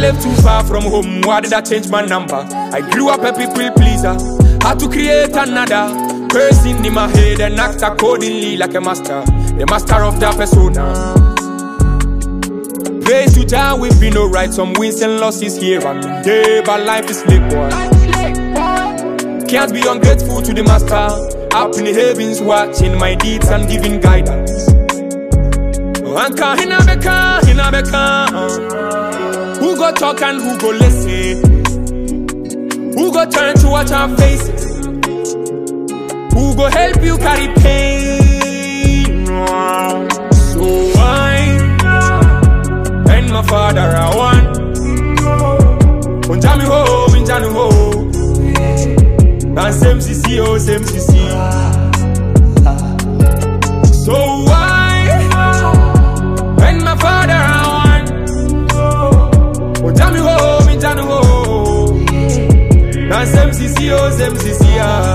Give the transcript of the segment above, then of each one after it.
live too far from home, why did I change my number? I grew up a people pleaser, had to create another person in my head and act accordingly like a master, the master of that persona. Praise to Jah, we've been alright, some wins and losses here and there, but life is late, boy. Can't be ungrateful to the master, up in the heavens watching my deeds and giving guidance. Anka hinabeka, who go talk and who go listen? Who go turn to watch our faces? Who go help you carry pain? So I and my father are one. Unjami ho, minjanu ho. And same CC, oh same CC. So I and my father are one. Unjami ho, minjanu ho. And same CC, oh same CC.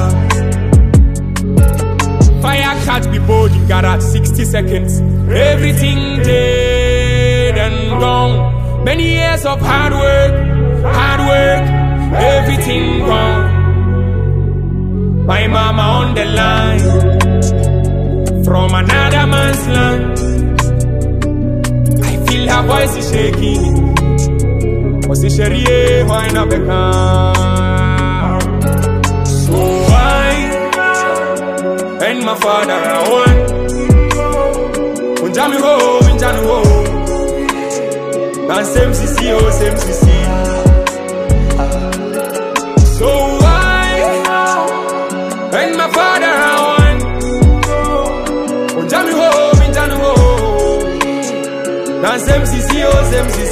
Fire catch be bold in garage 60 seconds. Everything dead and gone. Many years of hard work, everything gone. My mama on the line from another man's land. I feel her voice is shaking. Was it Cherie? Why not become? So and my father are one. Unjami ho, minjanu ho. And same CC, oh same CC. So and my father are one. Unjami ho, minjanu ho. And same CC, oh same CC.